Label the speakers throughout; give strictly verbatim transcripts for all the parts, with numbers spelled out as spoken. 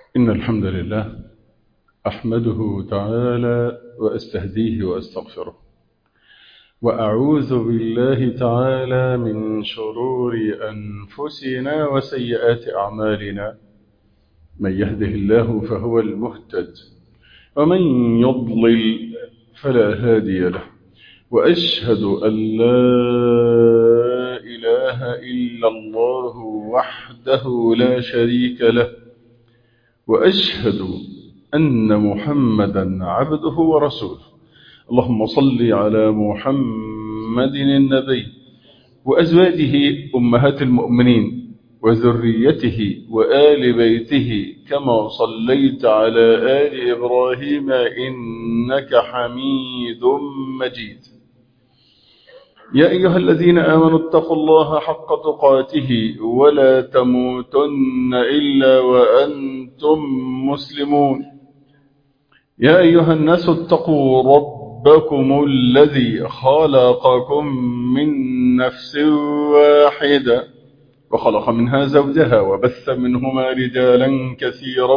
Speaker 1: إن الحمد لله أحمده تعالى وأستهديه وأستغفره، وأعوذ بالله تعالى من شرور أنفسنا وسيئات أعمالنا. من يهده الله فهو المهتد، ومن يضلل فلا هادي له. وأشهد أن لا إله إلا الله وحده لا شريك له، وأشهد أن محمدا عبده ورسوله. اللهم صل على محمد النبي وأزواجه أمهات المؤمنين وذريته وآل بيته، كما صليت على آل إبراهيم إنك حميد مجيد. يا أيها الذين آمنوا اتقوا الله حق تقاته ولا تموتن إلا وأنتم مسلمون. يا أيها الناس اتقوا ربكم الذي خلقكم من نفس واحدة وخلق منها زوجها وبث منهما رجالا كثيرا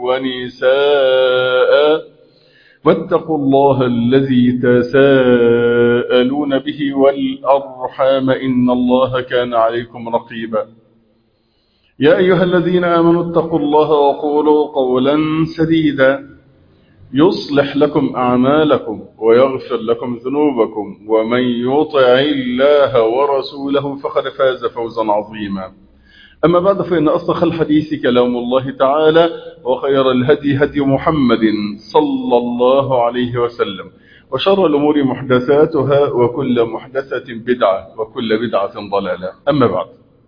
Speaker 1: ونساء، واتقوا الله الذي تساءلون به والأرحام إن الله كان عليكم رقيبا. يا أيها الذين آمنوا اتقوا الله وقولوا قولا سديدا يصلح لكم أعمالكم ويغفر لكم ذنوبكم، ومن يطع الله ورسوله فقد فاز فوزا عظيما. أما بعد، فإن أصدق الحديث كلام الله تعالى، وخير الهدي هدي محمد صلى الله عليه وسلم، وشر الأمور محدثاتها، وكل محدثة بدعة، وكل بدعة ضلالة. أما بعد،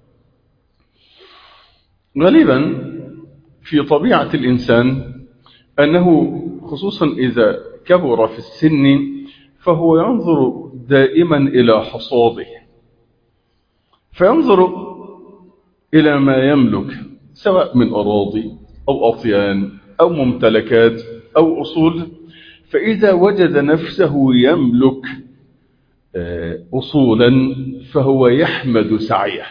Speaker 1: غالبا في طبيعة الإنسان أنه خصوصا إذا كبر في السن فهو ينظر دائما إلى حصاده، فينظر إلى ما يملك سواء من أراضي أو أطيان أو ممتلكات أو أصول، فإذا وجد نفسه يملك أصولا فهو يحمد سعيه.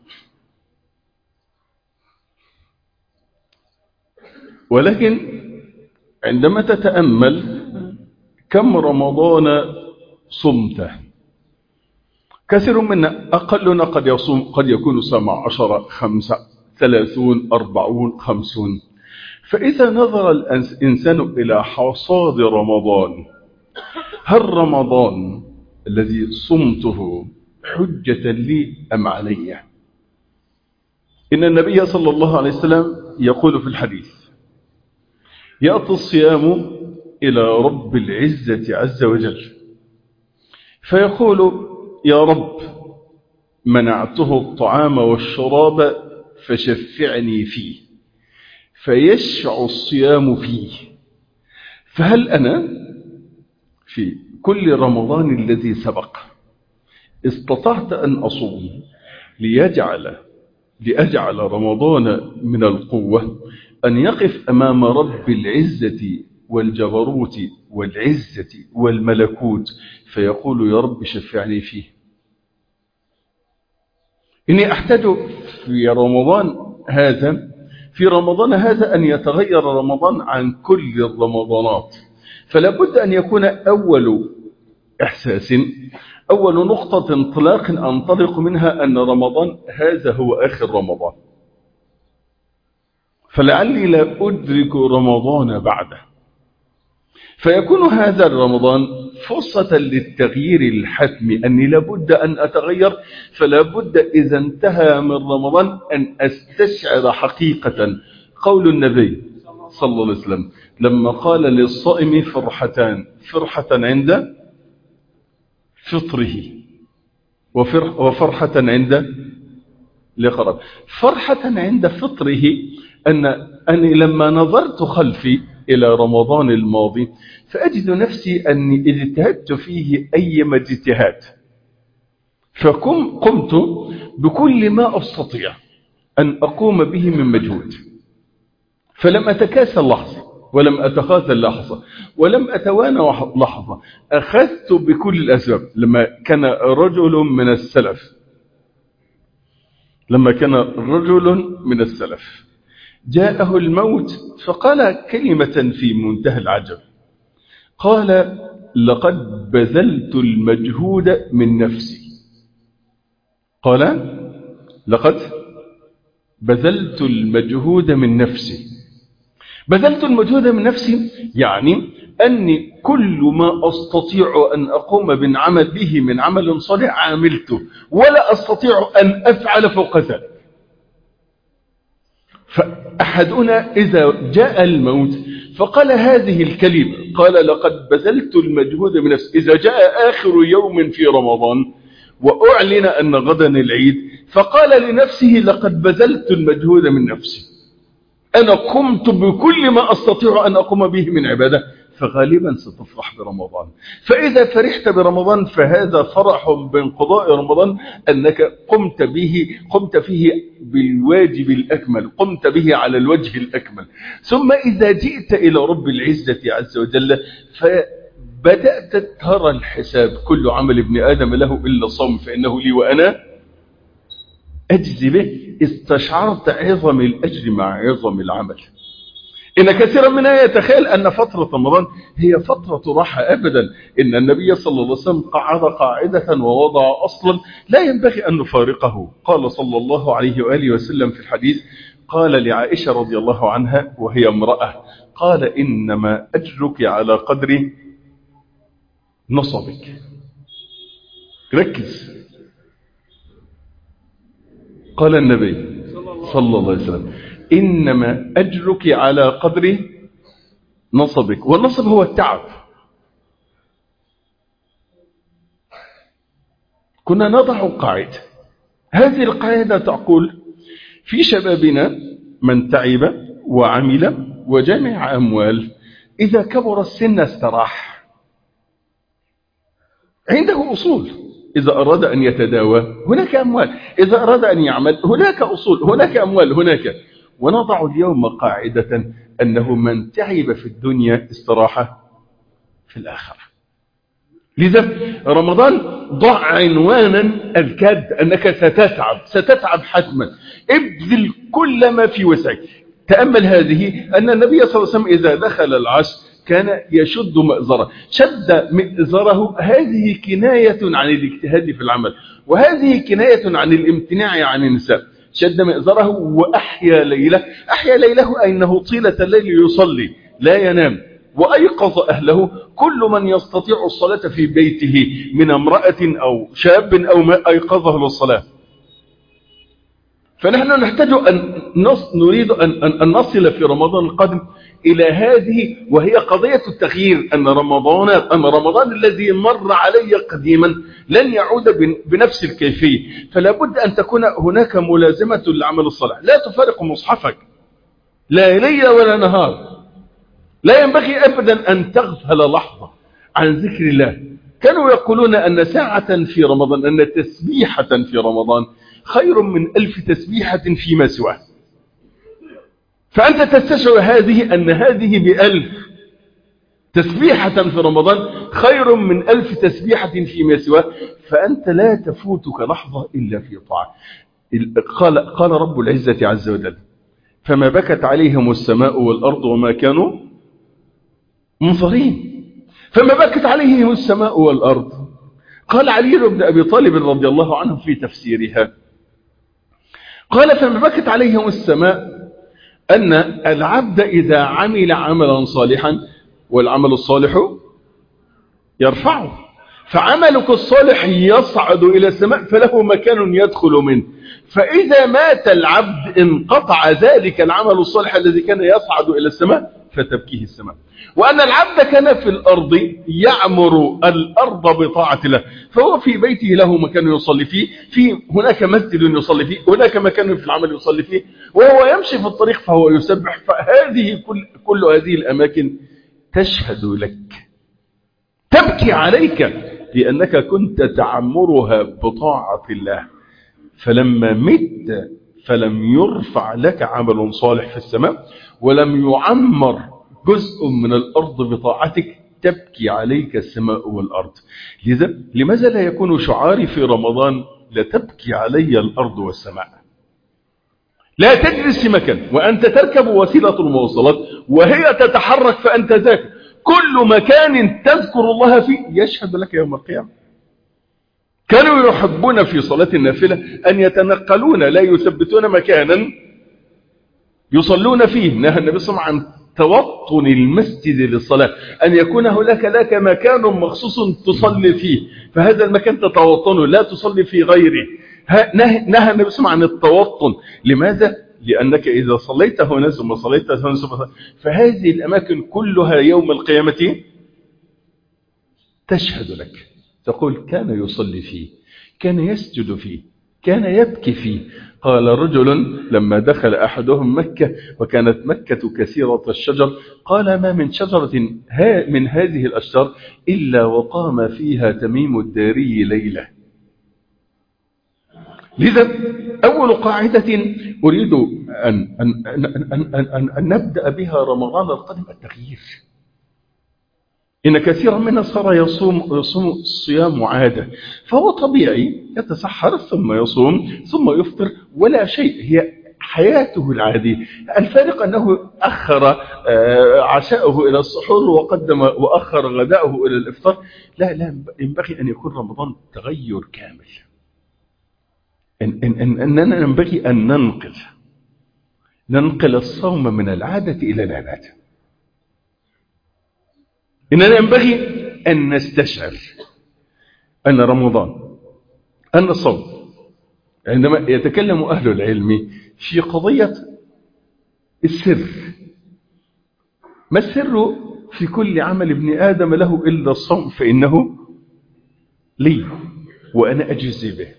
Speaker 1: ولكن عندما تتأمل كم رمضان صمته، كثير منا أقلنا قد يصوم قد يكون سبع عشر خمسة ثلاثون أربعون خمسون. فإذا نظر الإنسان إلى حصاد رمضان، هل رمضان الذي صمته حجة لي أم علي؟ إن النبي صلى الله عليه وسلم يقول في الحديث: يأتي الصيام إلى رب العزة عز وجل فيقول: يا رب، منعته الطعام والشراب فشفعني فيه، فيشفع الصيام فيه. فهل أنا في كل رمضان الذي سبق استطعت أن أصوم ليجعل لأجعل رمضان من القوة أن يقف أمام رب العزة والجبروت والعزة والملكوت فيقول: يا رب شفعني فيه؟ إني أحتاج في رمضان هذا في رمضان هذا أن يتغير رمضان عن كل الرمضانات. فلا بد أن يكون أول إحساس، أول نقطة انطلاق أنطلق منها أن رمضان هذا هو آخر رمضان، فلعلي لا أدرك رمضان بعده، فيكون هذا الرمضان فرصة للتغيير الحتمي، أني لابد أن أتغير. فلا بد إذا انتهى من رمضان أن أستشعر حقيقة قول النبي صلى الله عليه وسلم لما قال للصائم: فرحتان، فرحة عند فطره وفرحة عند لقرب. فرحة عند فطره أن أني لما نظرت خلفي إلى رمضان الماضي فأجد نفسي أني اجتهدت فيه أيما اجتهاد، فقمت بكل ما أستطيع أن أقوم به من مجهود، فلم أتكاسل لحظة ولم أتخاذل لحظة ولم أتوانى لحظة. أخذت بكل الأسباب. لما كان رجل من السلف لما كان رجل من السلف جاءه الموت فقال كلمة في منتهى العجب، قال لقد بذلت المجهود من نفسي. قال لقد بذلت المجهود من نفسي. بذلت المجهود من نفسي يعني أني كل ما أستطيع أن أقوم بالعمل به من عمل صالح عاملته، ولا أستطيع أن أفعل فوق ذلك. فأحدنا إذا جاء الموت فقال هذه الكلمة، قال لقد بذلت المجهود من نفسي، إذا جاء آخر يوم في رمضان وأعلن أن غدا العيد فقال لنفسه لقد بذلت المجهود من نفسي، أنا قمت بكل ما أستطيع أن أقوم به من عبادة، فغالبا ستفرح برمضان. فإذا فرحت برمضان فهذا فرح بانقضاء رمضان، أنك قمت به قمت فيه بالواجب الأكمل، قمت به على الوجه الأكمل. ثم إذا جئت إلى رب العزة عز وجل فبدأت ترى الحساب، كل عمل ابن آدم له إلا الصوم فإنه لي وأنا أجزي به. استشعرت عظم الأجر مع عظم العمل. إن كثيرا منا يتخيل أن فترة رمضان هي فترة راحة. أبدا، إن النبي صلى الله عليه وسلم قعد قاعدة ووضع أصلا لا ينبغي أن نفارقه. قال صلى الله عليه وآله وسلم في الحديث، قال لعائشة رضي الله عنها وهي امرأة، قال إنما أجرك على قدر نصبك. ركز، قال النبي صلى الله عليه وسلم إنما أجرك على قدر نصبك. والنصب هو التعب. كنا نضع قاعدة، هذه القاعدة تقول في شبابنا من تعب وعمل وجمع أموال، إذا كبر السن استراح. عنده أصول، إذا أراد أن يتداوى هناك أموال، إذا أراد أن يعمل هناك أصول، هناك أموال، هناك. ونضع اليوم قاعدة أنه من تعب في الدنيا استراحة في الآخرة. لذا رمضان ضع عنوانا الكاد أنك ستتعب، ستتعب حتما، ابذل كل ما في وسعك. تأمل هذه، أن النبي صلى الله عليه وسلم إذا دخل العشر كان يشد مئزره. شد مئزره، هذه كناية عن الاجتهاد في العمل، وهذه كناية عن الامتناع عن النساء. شد مئزره وأحيا ليله. أحيا ليله أنه طيلة الليل يصلي لا ينام، وأيقظ أهله. كل من يستطيع الصلاة في بيته من امرأة أو شاب أو ما أيقظه للصلاة. فنحن نحتاج أن نص نريد أن, أن, أن نصل في رمضان القادم إلى هذه، وهي قضية التغيير. أن رمضان أن رمضان الذي مر علي قديما لن يعود بنفس الكيفية، فلا بد أن تكون هناك ملازمة للعمل الصالح. لا تفارق مصحفك لا ليل ولا نهار. لا ينبغي أبدا أن تغفل لحظة عن ذكر الله. كانوا يقولون أن ساعة في رمضان، أن تسبيحة في رمضان خير من ألف تسبيحة فيما سواه. فأنت تستشعر هذه، أن هذه بألف تسبيحة في رمضان خير من ألف تسبيحة فيما سواه. فأنت لا تفوتك لحظة إلا في طاعة. قال, قال رب العزة عز وجل فما بكت عليهم السماء والأرض وما كانوا منظرين. فما بكت عليهم السماء والأرض. قال علي بن أبي طالب رضي الله عنه في تفسيرها، قال فما بكت عليهم السماء أن العبد إذا عمل عملا صالحا، والعمل الصالح يرفعه، فعملك الصالح يصعد إلى السماء فله مكان يدخل منه. فإذا مات العبد انقطع ذلك العمل الصالح الذي كان يصعد إلى السماء فتبكيه السماء. وأن العبد كان في الأرض يعمر الأرض بطاعة الله، فهو في بيته له مكان يصلي فيه، في هناك مسجد يصلي فيه، هناك مكان في العمل يصلي فيه، وهو يمشي في الطريق فهو يسبح. فهذه كل, كل هذه الأماكن تشهد لك، تبكي عليك، لأنك كنت تعمرها بطاعة الله. فلما مت فلم يرفع لك عمل صالح في السماء، ولم يعمر جزء من الأرض بطاعتك، تبكي عليك السماء والأرض. لذا لماذا لا يكون شعاري في رمضان لتبكي علي الأرض والسماء؟ لا تجلس في مكان وأنت تركب وسيلة المواصلات وهي تتحرك فأنت ذاكر. كل مكان تذكر الله فيه يشهد لك يوم القيامة. كانوا يحبون في صلاة النافلة أن يتنقلون لا يثبتون مكانا يصلون فيه. نهى النبي صلى الله عليه وسلم عن توطن المسجد للصلاة، أن يكون هناك لك مكان مخصوص تصلي فيه، فهذا المكان تتوطنه لا تصلي في غيره. نهى النبي صلى الله عليه وسلم عن التوطن. لماذا؟ لأنك إذا صليت هنا ثم صليت هنا ثم فهذه الأماكن كلها يوم القيامة تشهد لك، تقول كان يصلي فيه، كان يسجد فيه، كان يبكي فيه. قال رجل لما دخل أحدهم مكة وكانت مكة كثيرة الشجر، قال ما من شجرة من هذه الأشجار إلا وقام فيها تميم الداري ليلة. لذا أول قاعدة أريد أن, أن, أن, أن, أن, أن نبدأ بها رمضان القادم التغيير. إن كثيرا منا صار يصوم, يصوم الصيام عادة، فهو طبيعي يتسحر ثم يصوم ثم يفطر ولا شيء، هي حياته العادية. الفارق أنه أخر عشاءه إلى السحور وقدم وأخر غداءه إلى الإفطار. لا لا، ينبغي أن يكون رمضان تغير كامل. إن إن إن أننا ينبغي أن ننقل ننقل الصوم من العادة إلى العبادة. إننا ينبغي أن نستشعر أن رمضان، أن الصوم، عندما يتكلم أهل العلم في قضية السر، ما السر في كل عمل ابن آدم له إلا الصوم فإنه لي وأنا أجزي به.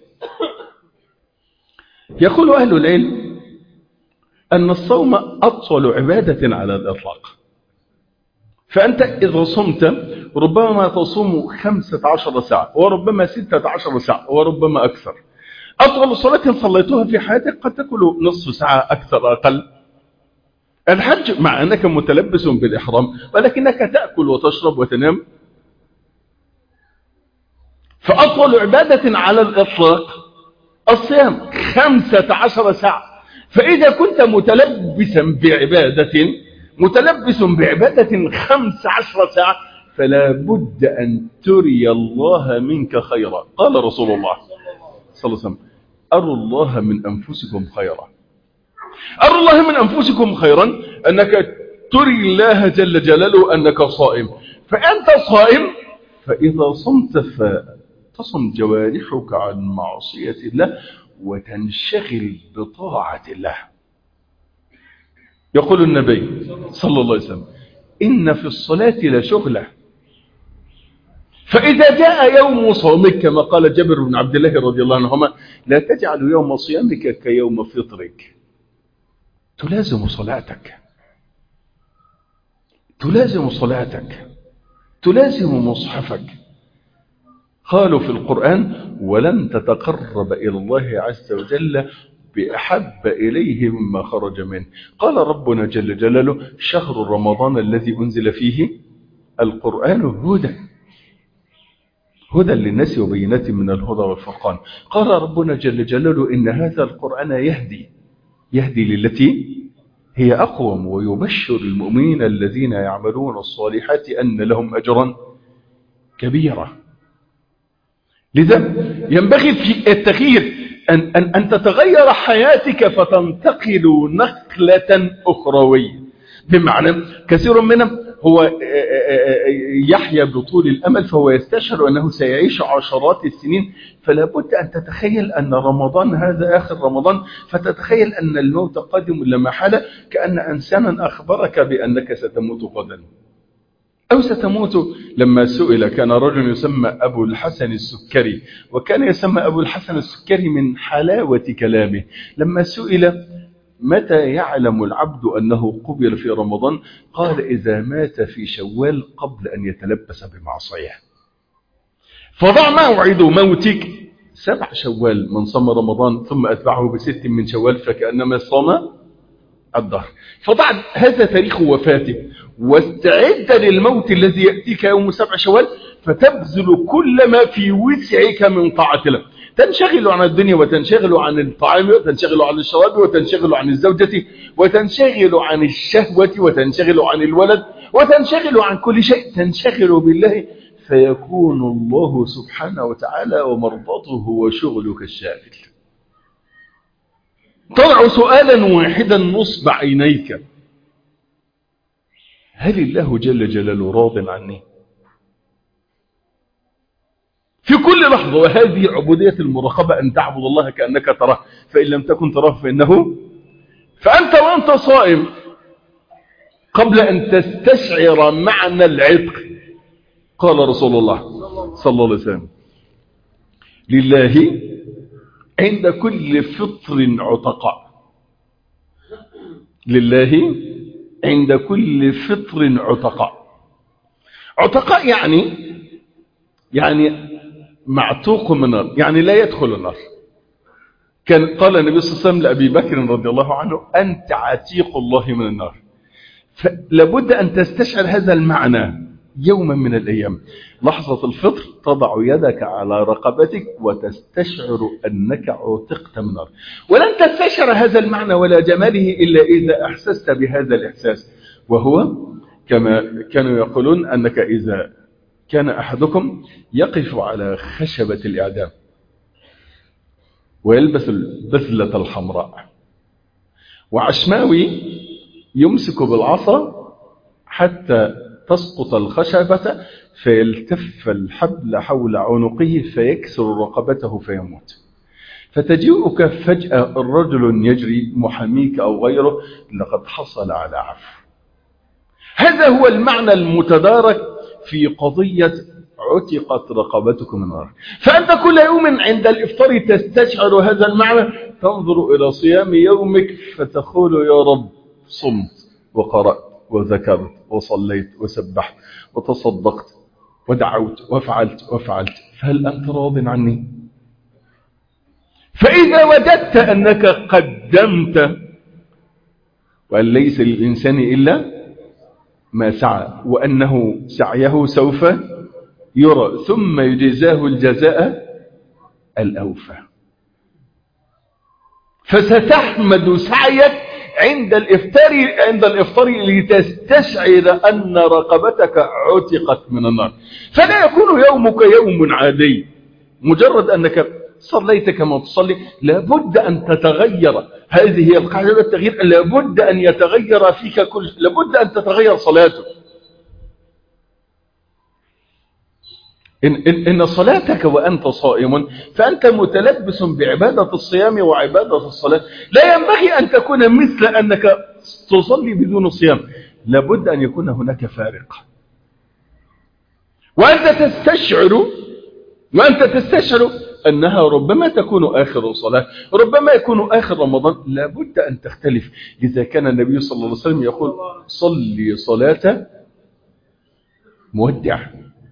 Speaker 1: يقول أهل العلم أن الصوم أطول عبادة على الإطلاق. فأنت إذا صمت ربما تصوم خمسة عشر ساعة وربما ستة عشر ساعة وربما أكثر. أطول صلاة صليتها في حياتك قد تكون نصف ساعة أكثر أقل. الحج مع أنك متلبس بالإحرام ولكنك تأكل وتشرب وتنام. فأطول عبادة على الإطلاق الصيام خمسة عشر ساعة. فإذا كنت متلبسا بعبادة متلبس بعبادة خمس عشر ساعة فلا بد أن تري الله منك خيرا. قال رسول الله صلى الله عليه وسلم أروا الله من أنفسكم خيرا. أروا الله من أنفسكم خيرا أنك تري الله جل جلاله أنك صائم. فأنت صائم، فإذا صمت فتصم جوارحك عن معصية الله وتنشغل بطاعة الله. يقول النبي صلى الله عليه وسلم إن في الصلاة لشغلة، فإذا جاء يوم صومك كما قال جابر بن عبد الله رضي الله عنهما لا تجعل يوم صيامك كيوم فطرك. تلازم صلاتك، تلازم صلاتك، تلازم مصحفك. قالوا في القرآن ولن تتقرب إلى الله عز وجل بأحب إليه مما خرج منه. قال ربنا جل جلاله شهر رمضان الذي أنزل فيه القرآن هدى هدى للناس وبينات من الهدى والفرقان. قال ربنا جل جلاله إن هذا القرآن يهدي يهدي للتي هي أقوم ويبشر المؤمنين الذين يعملون الصالحات أن لهم أجرا كبيرا. لذا ينبغي في التغيير أن, أن, أن تتغير حياتك فتنتقل نقلة أخروية. بمعنى كثير منهم هو يحيا بطول الأمل فهو يستشعر أنه سيعيش عشرات السنين، فلا بد أن تتخيل أن رمضان هذا آخر رمضان، فتتخيل أن الموت قادم لا محالة، كأن إنسانا أخبرك بأنك ستموت غدا أو ستموت. لما سئل كان رجل يسمى أبو الحسن السكري، وكان يسمى أبو الحسن السكري من حلاوة كلامه. لما سئل متى يعلم العبد أنه قبل في رمضان قال إذا مات في شوال قبل أن يتلبس بمعصية. فضع موعد موتك سبع شوال، من صام رمضان ثم أتبعه بست من شوال فكأنما صام الدهر. فضع هذا تاريخ وفاتك واستعد للموت الذي يأتيك يوم سبع شوال، فتبذل كل ما في وسعك من طاعة الله. تنشغل عن الدنيا وتنشغل عن الطعام وتنشغل عن الشراب وتنشغل عن الزوجة وتنشغل عن الشهوة وتنشغل عن الولد وتنشغل عن كل شيء، تنشغل بالله، فيكون الله سبحانه وتعالى ومرضاته هو شغلك الشاغل. طلع سؤالا واحدا نصب عينيك: هل الله جل جلاله راض عني في كل لحظة؟ وهذه عبودية المراقبة، أن تعبد الله كأنك تراه، فإن لم تكن تراه فإنه فأنت وأنت صائم قبل أن تستشعر معنى العتق قال رسول الله صلى الله عليه وسلم: لله عند كل فطر عتقاء. لله عند كل فطر عتقاء. عتقاء يعني يعني معتوق من النار، يعني لا يدخل النار. كان قال النبي صلى الله عليه وسلم لأبي بكر رضي الله عنه: أنت عتيق الله من النار. فلابد أن تستشعر هذا المعنى يوما من الأيام. لحظة الفطر تضع يدك على رقبتك وتستشعر أنك عتقت من النار، ولن تستشعر هذا المعنى ولا جماله إلا إذا أحسست بهذا الإحساس، وهو كما كانوا يقولون أنك إذا كان أحدكم يقف على خشبة الإعدام ويلبس البذلة الحمراء، وعشماوي يمسك بالعصا حتى تسقط الخشبة فيلتف الحبل حول عنقه فيكسر رقبته فيموت، فتجيئك فجأة الرجل يجري محاميك أو غيره: لقد حصل على عفو. هذا هو المعنى المتدارك في قضية عتقت رقبتكم من النار. فأنت كل يوم عند الإفطار تستشعر هذا المعنى، تنظر إلى صيام يومك فتقول: يا رب صمت وقرأت وذكرت وصليت وسبحت وتصدقت ودعوت وفعلت وفعلت، فهل أنت راض عني؟ فإذا وجدت أنك قدمت، وأن ليس للإنسان إلا ما سعى وأنه سعيه سوف يرى ثم يجزاه الجزاء الأوفى، فستحمد سعيك عند الإفطار عند الإفطار لتستشعر أن رقبتك عتقت من النار. فلا يكون يومك يوم عادي مجرد أنك صليت كما تصلي، لابد أن تتغير. هذه هي القاعدة، التغيير لابد أن يتغير فيك كل، لابد أن تتغير صلاتك. إن, إن, إن صلاتك وأنت صائم فأنت متلبس بعبادة الصيام وعبادة الصلاة، لا ينبغي أن تكون مثل أنك تصلي بدون صيام، لابد أن يكون هناك فارق. وأنت تستشعر وأنت تستشعر أنها ربما تكون آخر صلاة، ربما يكون آخر رمضان، لابد أن تختلف. إذا كان النبي صلى الله عليه وسلم يقول: صلي صلاة مودع.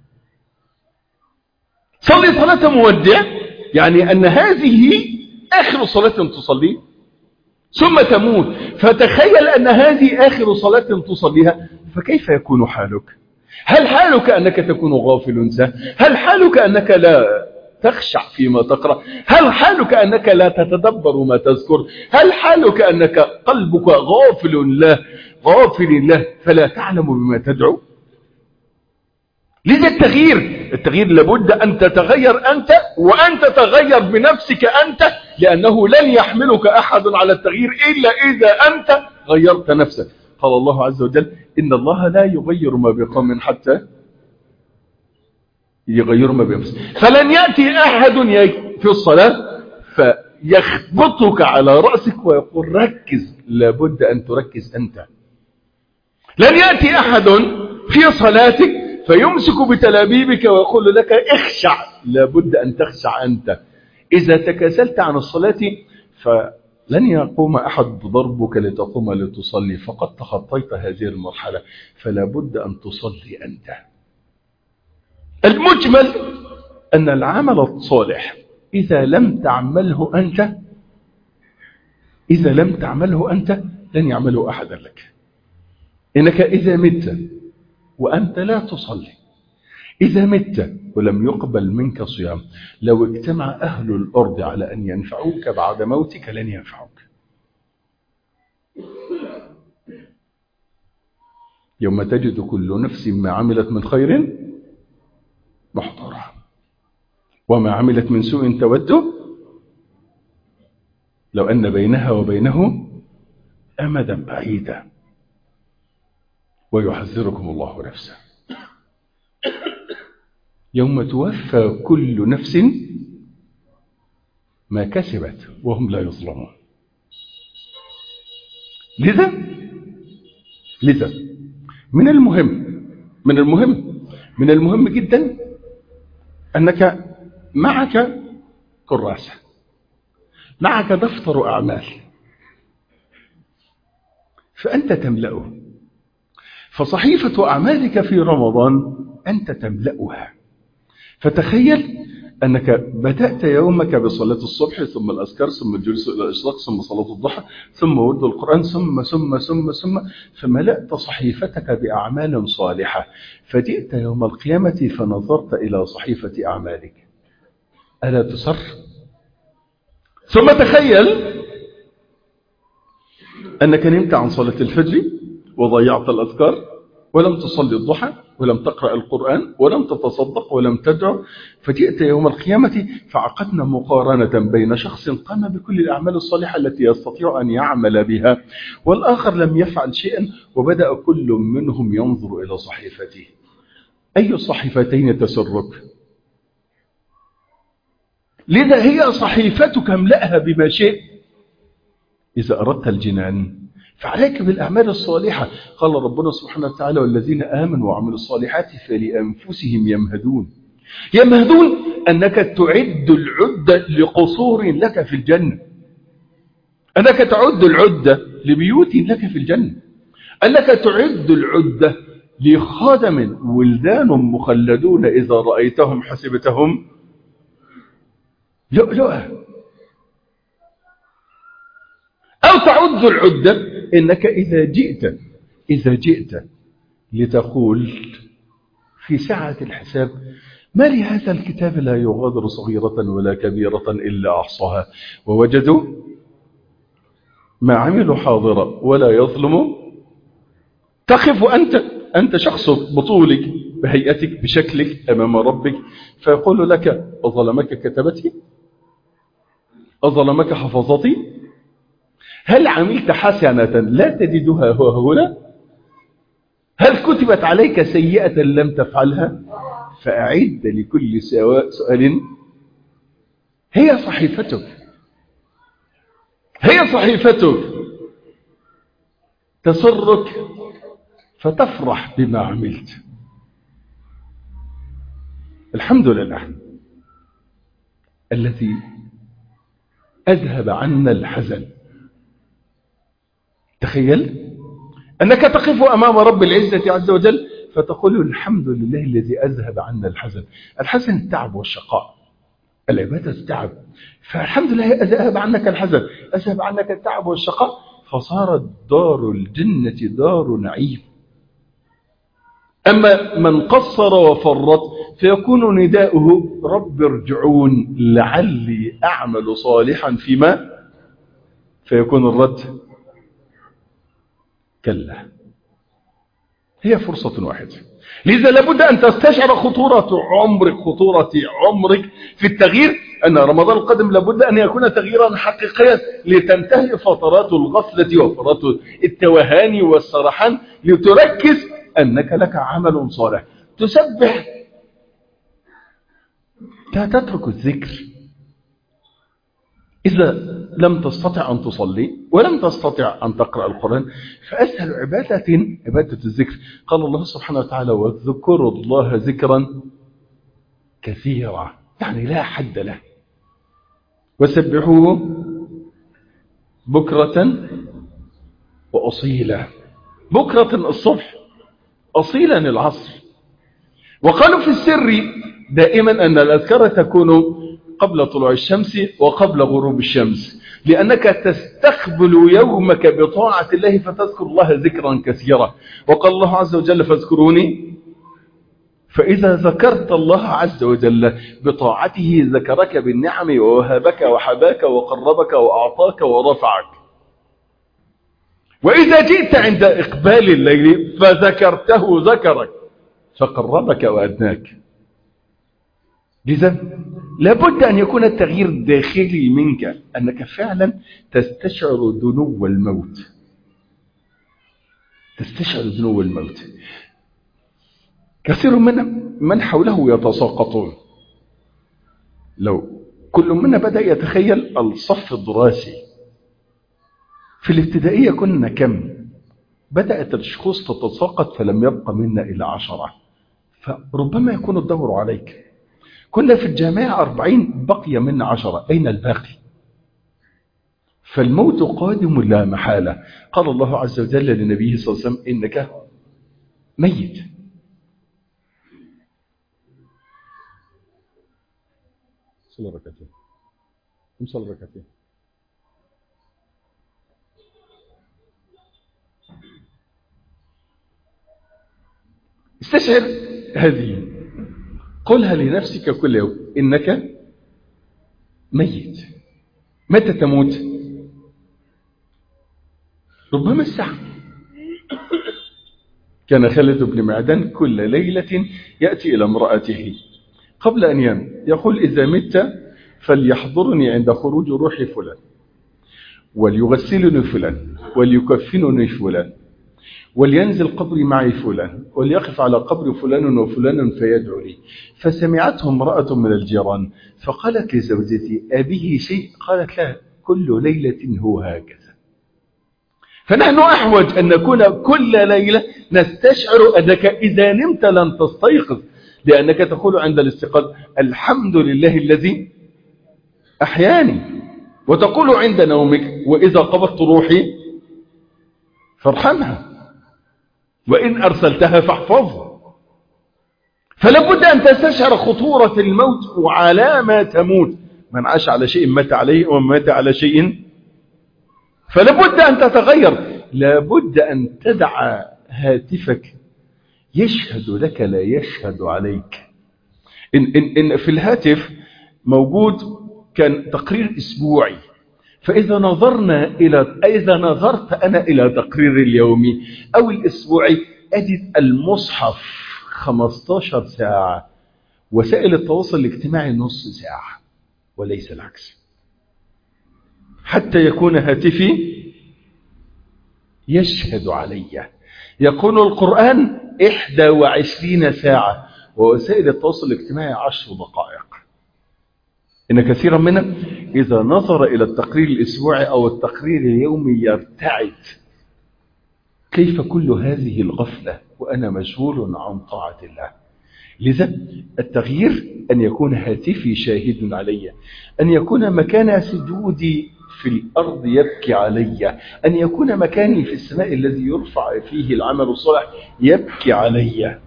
Speaker 1: صلي صلاة مودع يعني أن هذه آخر صلاة تصلي ثم تموت، فتخيل أن هذه آخر صلاة تصليها، فكيف يكون حالك؟ هل حالك أنك تكون غافل سهل؟ هل حالك أنك لا تخشع فيما تقرأ؟ هل حالك أنك لا تتدبر ما تذكر؟ هل حالك أنك قلبك غافل له غافل له فلا تعلم بما تدعو؟ لذا التغيير التغيير لابد أن تتغير أنت، وأن تتغير بنفسك أنت، لأنه لن يحملك أحد على التغيير إلا إذا أنت غيرت نفسك. قال الله عز وجل: إن الله لا يغير ما بقوم حتى يغير ما بنفسه. فلن يأتي أحد في الصلاة فيخبطك على رأسك ويقول ركز، لابد أن تركز أنت. لن يأتي أحد في صلاتك فيمسك بتلابيبك ويقول لك اخشع، لابد أن تخشع أنت. إذا تكاسلت عن الصلاة فلن يقوم أحد بضربك لتقوم لتصلي، فقد تخطيت هذه المرحلة، فلا بد أن تصلي أنت. المجمل أن العمل الصالح إذا لم تعمله أنت إذا لم تعمله أنت لن يعمله أحد لك. إنك إذا مت وأنت لا تصلي، إذا مت ولم يقبل منك صيام، لو اجتمع أهل الأرض على أن ينفعوك بعد موتك لن ينفعوك. يوم تجد كل نفس ما عملت من خير محضرا وما عملت من سوء تود لو أن بينها وبينه أمدا بعيدا ويحذركم الله نفسه. يوم توفى كل نفس ما كسبت وهم لا يظلمون. لذا لذا من المهم من المهم من المهم جدا أنك معك كراسة، معك دفتر أعمال، فأنت تملأه. فصحيفة أعمالك في رمضان أنت تملأها. فتخيل أنك بدأت يومك بصلاة الصبح، ثم الأذكار، ثم الجلوس إلى الإشراق، ثم صلاة الضحى، ثم ورد القرآن، ثم ثم ثم ثم فملأت صحيفتك بأعمال صالحة. فجئت يوم القيامة فنظرت إلى صحيفة أعمالك، ألا تسر؟ ثم تخيل أنك نمت عن صلاة الفجر وضيعت الأذكار ولم تصلي الضحى ولم تقرأ القرآن ولم تتصدق ولم تدعو. فجئت يوم القيامة فعقدنا مقارنة بين شخص قام بكل الأعمال الصالحة التي يستطيع أن يعمل بها والآخر لم يفعل شيئا، وبدأ كل منهم ينظر إلى صحيفته. أي الصحيفتين تسرك؟ لذا هي صحيفتك املأها بما شئت. إذا أردت الجنان فعليك بالأعمال الصالحة. قال ربنا سبحانه وتعالى: والذين آمنوا وعملوا الصالحات فلأنفسهم يمهدون. يمهدون أنك تعد العدة لقصور لك في الجنة، أنك تعد العدة لبيوت لك في الجنة، أنك تعد العدة لخادم ولدان مخلدون إذا رأيتهم حسبتهم لؤلؤا. أو تعد العدة إنك إذا جئت إذا جئت لتقول في ساعة الحساب: ما لهذا الكتاب لا يغادر صغيرة ولا كبيرة إلا أحصاها ووجدوا ما عملوا حاضرا ولا يظلم. تقف أنت أنت شخص بطولك بهيئتك بشكلك أمام ربك، فيقول لك: أظلمك كتبتي؟ أظلمك حفظتي؟ هل عملت حسنة لا تجدها هنا؟ هل كتبت عليك سيئة لم تفعلها؟ فأعد لكل سؤال. هي صحيفتك هي صحيفتك تسرك فتفرح بما عملت. الحمد لله الذي أذهب عنا الحزن. تخيل أنك تقف أمام رب العزة عز وجل فتقول: الحمد لله الذي أذهب عنا الحزن. الحزن التعب والشقاء، العبادة التعب، فالحمد لله أذهب عنك الحزن، أذهب عنك التعب والشقاء، فصارت دار الجنة دار نعيم. أما من قصر وفرط فيكون نداؤه: رب ارجعون لعلي أعمل صالحا فيما، فيكون الرد: كلا، هي فرصة واحدة. لذا لابد أن تستشعر خطورة عمرك خطورة عمرك في التغيير، أن رمضان القادم لابد أن يكون تغييرا حقيقيا لتنتهي فترات الغفلة وفترات التوهان والسرحان، لتركز أنك لك عمل صالح. تسبح، لا تترك الذكر. إذا لم تستطع أن تصلي ولم تستطع أن تقرأ القرآن فأسهل عبادة عبادة الذكر. قال الله سبحانه وتعالى: واذكروا الله ذكرا كثيرا، يعني لا حد له. وسبحوه بكرة وأصيلا. بكرة الصبح، أصيلا العصر. وقالوا في السر دائما أن الأذكار تكون قبل طلوع الشمس وقبل غروب الشمس، لأنك تستقبل يومك بطاعة الله فتذكر الله ذكرا كثيرا. وقال الله عز وجل: فاذكروني فإذا ذكرت الله عز وجل بطاعته ذكرك بالنعم ووهبك وحباك وقربك وأعطاك ورفعك. وإذا جئت عند إقبال الليل فذكرته ذكرك فقربك وأدناك. لذا لابد أن يكون التغيير داخلي منك، أنك فعلا تستشعر دنو الموت، تستشعر دنو الموت. كثير من من حوله يتساقطون. لو كل منا بدأ يتخيل الصف الدراسي في الابتدائية كنا كم؟ بدأت الشخوص تتساقط فلم يبقى منا إلا عشرة، فربما يكون الدور عليك. كنا في الجامعة أربعين بقي منا عشرة، أين الباقي؟ فالموت قادم لا محالة. قال الله عز وجل لنبيه صلى الله عليه وسلم إنك ميت. صلى ركعتين صلى ركعتين استشعر هذه، قلها لنفسك كل يوم إنك ميت. متى تموت؟ ربما الساعة. كان خالد بن معدان كل ليلة يأتي إلى امرأته قبل أن ينام يقول إذا مت فليحضرني عند خروج روح فلان، وليغسلني فلان، وليكفنني فلان، ولينزل قبري معي فلان، وليقف على قبر فلان وفلان فيدعو لي. فسمعته امرأة من الجيران فقالت لزوجتي أبيه شيء؟ قالت لا، كل ليلة هو هكذا. فنحن أحوج أن نكون كل ليلة نستشعر أنك إذا نمت لن تستيقظ، لأنك تقول عند الاستيقاظ الحمد لله الذي أحياني، وتقول عند نومك وإذا قبضت روحي فارحمها وإن أرسلتها فاحفظها. فلابد أن تستشعر خطورة الموت وعلى ما تموت. من عاش على شيء مات عليه ومن مات على شيء. فلابد أن تتغير، لابد أن تدع هاتفك يشهد لك لا يشهد عليك. إن, إن, إن في الهاتف موجود كان تقرير أسبوعي، فإذا نظرنا إلى إذا نظرت أنا إلى تقرير اليومي أو الأسبوعي أجد المصحف خمسة عشر ساعة، وسائل التواصل الاجتماعي نص ساعة وليس العكس. حتى يكون هاتفي يشهد علي. يكون القرآن إحدى وعشرين ساعة ووسائل التواصل الاجتماعي عشر دقائق. إن كثيرا منا إذا نظر إلى التقرير الأسبوعي أو التقرير اليومي يرتعد. كيف كل هذه الغفلة وأنا مشغول عن طاعة الله؟ لذا التغيير أن يكون هاتفي شاهد علي، أن يكون مكان سجودي في الأرض يبكي علي، أن يكون مكاني في السماء الذي يرفع فيه العمل الصالح يبكي علي،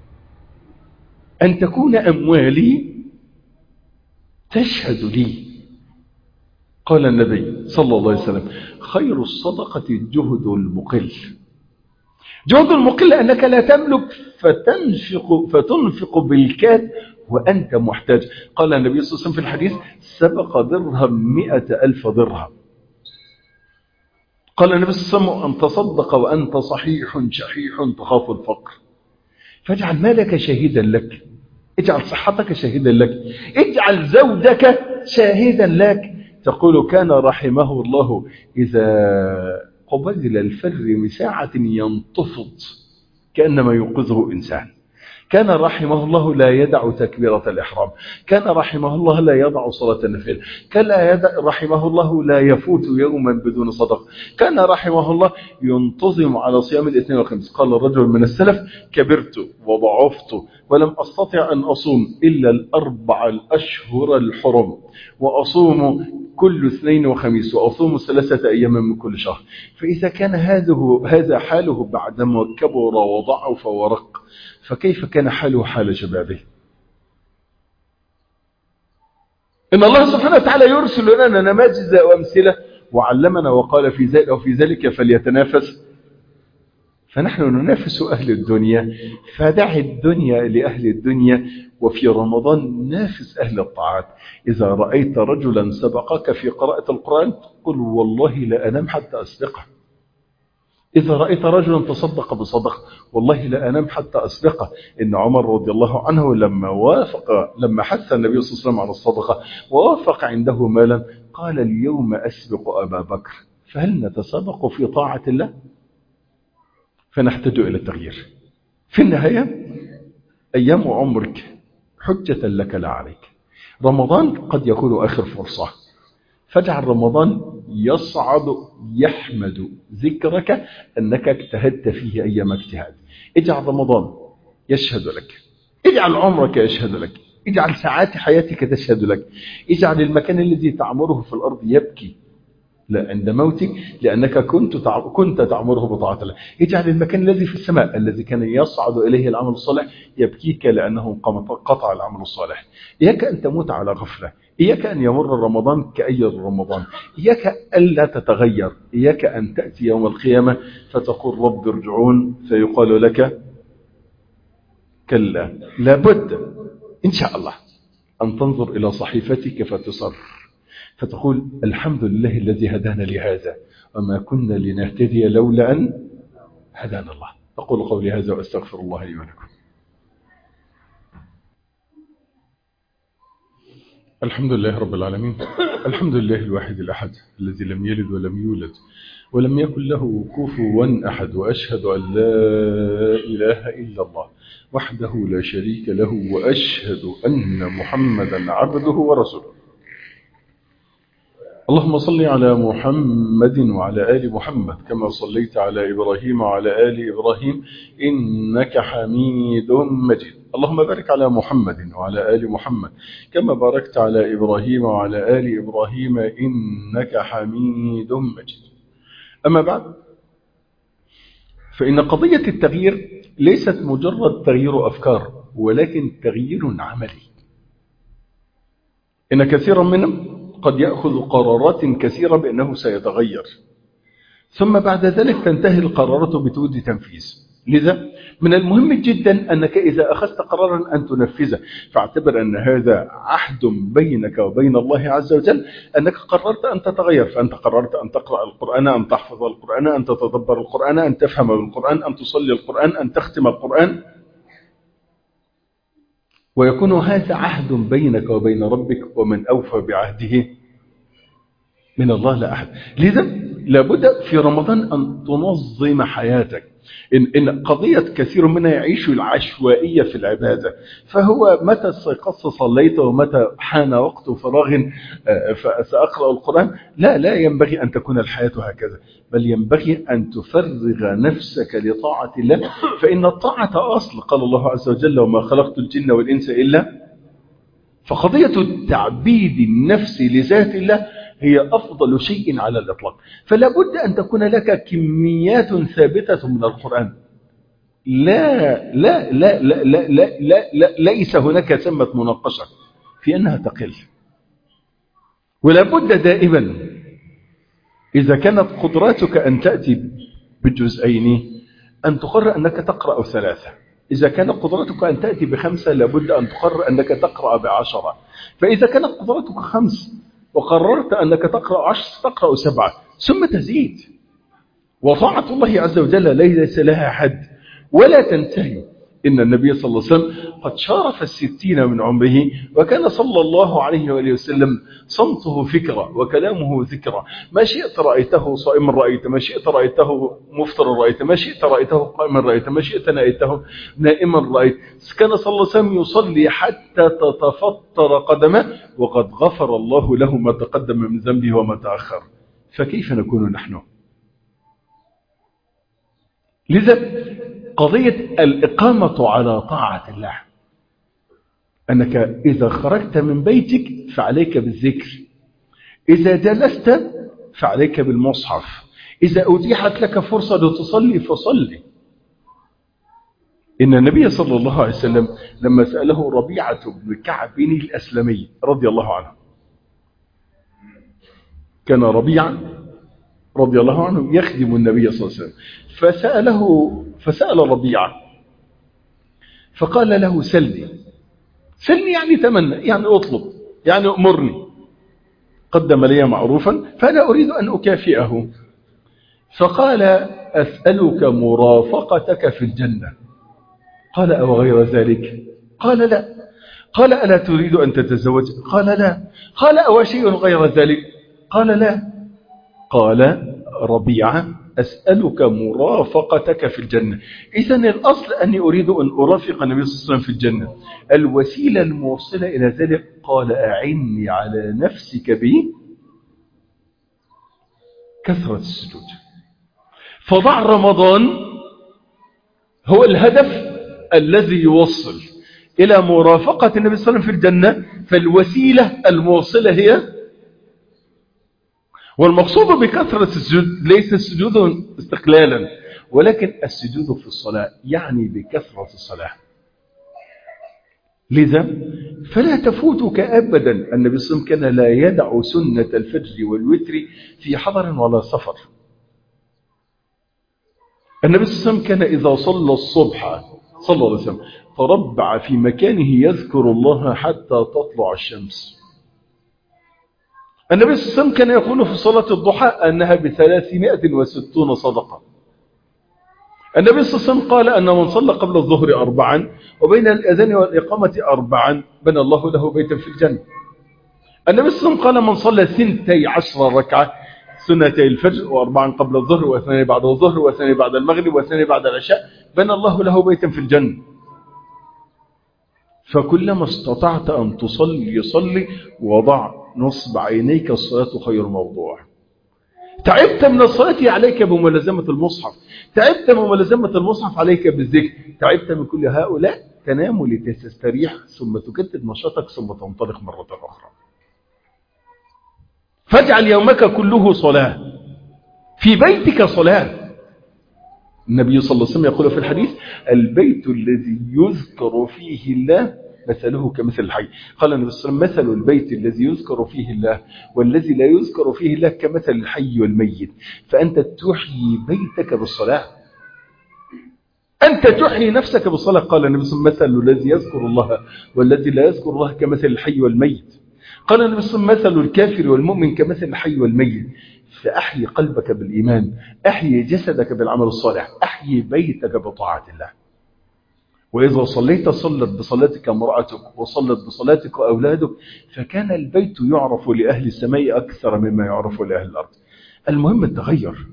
Speaker 1: أن تكون أموالي تشهد لي. قال النبي صلى الله عليه وسلم خير الصدقة الجهد المقل. جهد المقل أنك لا تملك فتنفق, فتنفق بالكاد وأنت محتاج. قال النبي صلى الله عليه وسلم في الحديث سبق درهم مئة ألف درهم. قال النبي صلى الله عليه وسلم أن تصدق وأنت صحيح شحيح تخاف الفقر. فاجعل مالك شاهدا لك، اجعل صحتك شاهدا لك، اجعل زوجك شاهدا لك. تقول كان رحمه الله إذا قبل الفر مساعة ينتفض كأنما يوقظه إنسان. كان رحمه الله لا يدع تكبيرة الإحرام، كان رحمه الله لا يضع صلاة النفل، كان رحمه الله لا يفوت يوما بدون صدق، كان رحمه الله ينتظم على صيام الاثنين والخميس. قال الرجل من السلف كبرت وضعفت ولم أستطع أن أصوم إلا الأربع الأشهر الحرم، وأصوم كل اثنين وخميس، وأصوم ثلاثة أيام من كل شهر. فإذا كان هذا هذا حاله بعدما كبر وضعف ورق، فكيف كان حاله حال شبابه؟ إن الله سبحانه وتعالى يرسل لنا نماذج وأمثلة وعلمنا وقال في ذلك وفي ذلك فليتنافس فنحن ننافس أهل الدنيا، فدع الدنيا لأهل الدنيا، وفي رمضان نافس أهل الطاعات. إذا رأيت رجلا سبقك في قراءة القرآن قل والله لا أنام حتى أسبقه. إذا رأيت رجلا تصدق بصدقة والله لا أنام حتى أسبقه. إن عمر رضي الله عنه لما وافق لما حث النبي صلى الله عليه وسلم على الصدقة ووافق عنده مالا قال اليوم أسبق أبا بكر. فهل نتسابق في طاعة الله؟ فنحتاج إلى التغيير. في النهاية أيام عمرك حجة لك لا عليك. رمضان قد يكون آخر فرصة، فاجعل رمضان يصعد يحمد ذكرك أنك اجتهدت فيه أيام اجتهاد. اجعل رمضان يشهد لك، اجعل عمرك يشهد لك، اجعل ساعات حياتك تشهد لك، اجعل المكان الذي تعمره في الأرض يبكي لا عند موتك لأنك كنت كنت تعمره بطاعة الله. اجعل المكان الذي في السماء الذي كان يصعد إليه العمل الصالح يبكيك لأنه قطع العمل الصالح. إياك أن تموت على غفلة، إياك أن يمر رمضان كأي رمضان، إياك ألا تتغير، إياك أن تأتي يوم القيامة فتقول رب ارجعون فيقال لك كلا. لابد إن شاء الله أن تنظر إلى صحيفتك فتصر فتقول الحمد لله الذي هدانا لهذا وما كنا لنهتدي لولا أن هدانا الله. أقول قولي هذا وأستغفر الله لي ولكم. الحمد لله رب العالمين، الحمد لله الواحد الأحد الذي لم يلد ولم يولد ولم يكن له كفوا أحد، وأشهد أن لا إله إلا الله وحده لا شريك له، وأشهد أن محمدا عبده ورسوله. اللهم صل على محمد وعلى آل محمد كما صليت على إبراهيم وعلى آل إبراهيم إنك حميد مجيد. اللهم بارك على محمد وعلى آل محمد كما باركت على إبراهيم وعلى آل إبراهيم إنك حميد مجيد. أما بعد، فإن قضية التغيير ليست مجرد تغيير أفكار ولكن تغيير عملي. إن كثيرا منهم قد يأخذ قرارات كثيرة بأنه سيتغير، ثم بعد ذلك تنتهي القرارات بدون تنفيذ. لذا من المهم جدا أنك إذا أخذت قرارا أن تنفذه، فاعتبر أن هذا عهد بينك وبين الله عز وجل أنك قررت أن تتغير. فأنت قررت أن تقرأ القرآن، أن تحفظ القرآن، أن تتدبر القرآن، أن تفهم القرآن، أن تصلي القرآن، أن تختم القرآن، ويكون هذا عهد بينك وبين ربك، ومن أوفى بعهده من الله لا أحد. لذا لابد في رمضان أن تنظم حياتك. إن, إن قضية كثير منا يعيش العشوائية في العبادة، فهو متى استيقظت صليت ومتى حان وقت فراغ فسأقرأ القرآن. لا لا ينبغي أن تكون الحياة هكذا، بل ينبغي أن تفرغ نفسك لطاعة الله، فإن الطاعة أصل. قال الله عز وجل وما خلقت الجن والإنس إلا. فقضية التعبيد النفس لذات الله هي أفضل شيء على الإطلاق. فلا بد أن تكون لك كميات ثابتة من القرآن. لا لا لا لا لا لا, لا, لا ليس هناك ثمة مناقشة في أنها تقل. ولا بد دائما إذا كانت قدراتك أن تأتي بالجزئين أن تقرر أنك تقرأ ثلاثة. إذا كانت قدرتك أن تأتي بخمسة لابد أن تقرر أنك تقرأ بعشرة. فإذا كانت قدرتك خمس وقررت أنك تقرأ عشر تقرأ سبعة، ثم تزيد. وطاعة الله عز وجل ليس لها حد ولا تنتهي. إن النبي صلى الله عليه وسلم قد شارف الستين من عمره، وكان صلى الله عليه وآله وسلم صمته فكرة وكلامه ذكرى. ما شئت رأيته صائما رأيت، ما شئت رأيته مفطرا رأيت، ما شئت رأيته قائما رأيت، ما شئت رأيته نائما رأيت. كان صلى الله عليه وسلم يصلي حتى تتفطر قدمه وقد غفر الله له ما تقدم من ذنبه وما تأخر. فكيف نكون نحن؟ لذا قضية الإقامة على طاعة الله، أنك إذا خرجت من بيتك فعليك بالذكر، إذا جلست فعليك بالمصحف، إذا أتيحت لك فرصة لتصلي فصلي. إن النبي صلى الله عليه وسلم لما سأله ربيعة بن كعب الأسلمي رضي الله عنه، كان ربيعة رضي الله عنه يخدم النبي صلى الله عليه وسلم، فسأله فسأل ربيعة فقال له سلني. سلني يعني تمنى، يعني اطلب، يعني أمرني. قدم لي معروفا فأنا أريد أن أكافئه. فقال أسألك مرافقتك في الجنة. قال أو غير ذلك؟ قال لا. قال ألا تريد أن تتزوج؟ قال لا. قال أو شيء غير ذلك؟ قال لا. قال ربيعة أسألك مرافقتك في الجنة. إذن الأصل أني أريد أن أرافق النبي صلى الله عليه وسلم في الجنة. الوسيلة الموصلة إلى ذلك قال أعني على نفسك بي كثرة السجود. فضع رمضان هو الهدف الذي يوصل إلى مرافقة النبي صلى الله عليه وسلم في الجنة، فالوسيلة الموصلة هي، والمقصود بكثرة السجود ليس السجود استقلالا، ولكن السجود في الصلاة يعني بكثرة الصلاة. لذا فلا تفوتك أبدا. النبي صلى الله عليه وسلم كان لا يدع سنة الفجر والوتر في حضر ولا سفر. النبي صلى الله عليه وسلم كان إذا صلى الصبح صلى الله عليه وسلم تربع في مكانه يذكر الله حتى تطلع الشمس. النبي صلى الله عليه وسلم كان يقول في صلاة الضحى أنها بثلاثمائة وستون صدقة. النبي صلى الله عليه وسلم قال أن من صلى قبل الظهر أربعا وبين الأذان والإقامة أربعا بنى الله له بيتا في الجنة. النبي صلى الله عليه وسلم قال من صلى ثنتي عشر ركعة، سنتي الفجر وأربعا قبل الظهر واثنين بعد الظهر واثنين بعد المغرب واثنين بعد العشاء، بنى الله له بيتا في الجنة. فكلما استطعت أن تصلي صلي، وضع نصب عينيك، الصلاة خير موضوع. تعبت من الصلاة عليك بملازمة المصحف، تعبت من ملازمة المصحف عليك بالذكر، تعبت من كل هؤلاء، تنام لتستريح ثم تجدد نشاطك ثم تنطلق مرة أخرى. فاجعل يومك كله صلاة، في بيتك صلاة. النبي صلى الله عليه وسلم يقول في الحديث البيت الذي يذكر فيه الله مثله كمثل الحي. قال النبي صلى الله عليه وسلم مثل البيت الذي يذكر فيه الله والذي لا يذكر فيه الله كمثل الحي والميت. فأنت تحيي بيتك بالصلاة، أنت تحيي نفسك بالصلاة. قال النبي صلى الله عليه وسلم مثل الذي يذكر الله والذي لا يذكر الله كمثل الحي والميت. قال النبي صلى الله عليه وسلم مثل الكافر والمؤمن كمثل الحي والميت. فأحيي قلبك بالإيمان، أحيي جسدك بالعمل الصالح، أحيي بيتك بطاعة الله. وإذا صليت صلت بصلاتك امرأتك وصلت بصلاتك أولادك، فكان البيت يعرف لأهل السماء أكثر مما يعرف لأهل الأرض. المهم التغير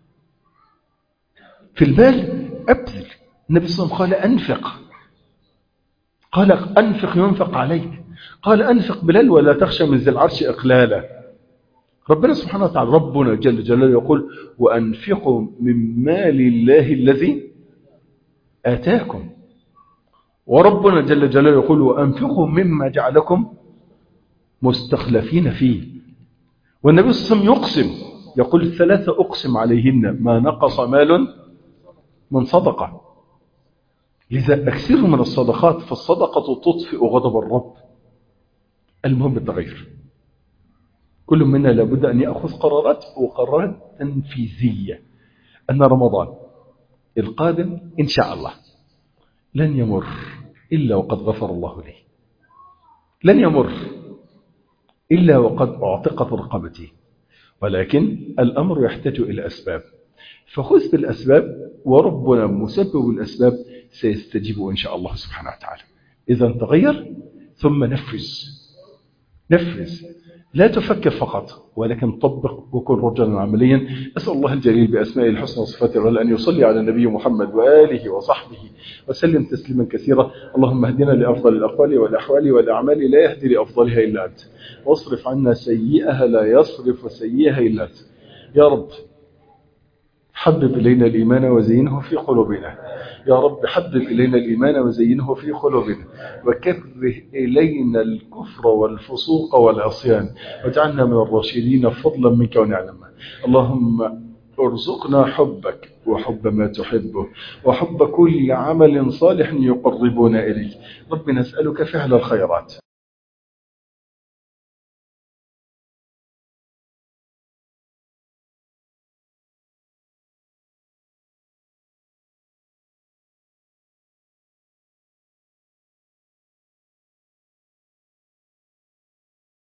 Speaker 1: في المال. أبذل. النبي صلى الله عليه وسلم قال أنفق، قال أنفق ينفق عليك، قال أنفق بلال ولا تخشى من ذي العرش إقلالا. ربنا سبحانه وتعالى ربنا جل جلاله يقول وأنفقوا من مال الله الذي آتاكم، وربنا جل جلاله يقول وأنفقوا مما جعلكم مستخلفين فيه. والنبي صلى الله عليه وسلم يقسم، يقول ثلاثة أقسم عليهن ما نقص مال من صدقة. لذا أكثروا من الصدقات، فالصدقة تطفئ غضب الرب. المهم التغير. كل منا لابد أن يأخذ قرارات وقرارات تنفيذية. أن رمضان القادم إن شاء الله لن يمر إلا وقد غفر الله لي، لن يمر إلا وقد أعتقت رقبتي، ولكن الأمر يحتاج إلى أسباب. فخذ بالأسباب، وربنا مسبب الأسباب سيستجيب إن شاء الله سبحانه وتعالى. إذا تغير ثم نفذ، نفذ، لا تفكر فقط ولكن طبق وكن رجلا عمليا. أسأل الله الجليل بأسمائه الحسنى وصفاته العلى أن يصلي على النبي محمد وآله وصحبه وسلم تسليما كثيرا. اللهم اهدنا لأفضل الأقوال والأحوال والأعمال لا يهدي لأفضلها إلا أنت، واصرف عنا سيئها لا يصرف سيئها إلا أنت. يا رب حبب إلينا الإيمان وزينه في قلوبنا، يا رب حبب إلينا الإيمان وزينه في قلوبنا، وكره إلينا الكفر والفسوق والعصيان، واجعلنا من الراشدين فضلا منك ونعلما. اللهم ارزقنا حبك وحب ما تحبه وحب كل عمل صالح يقربنا إليك. رب نسألك فعل الخيرات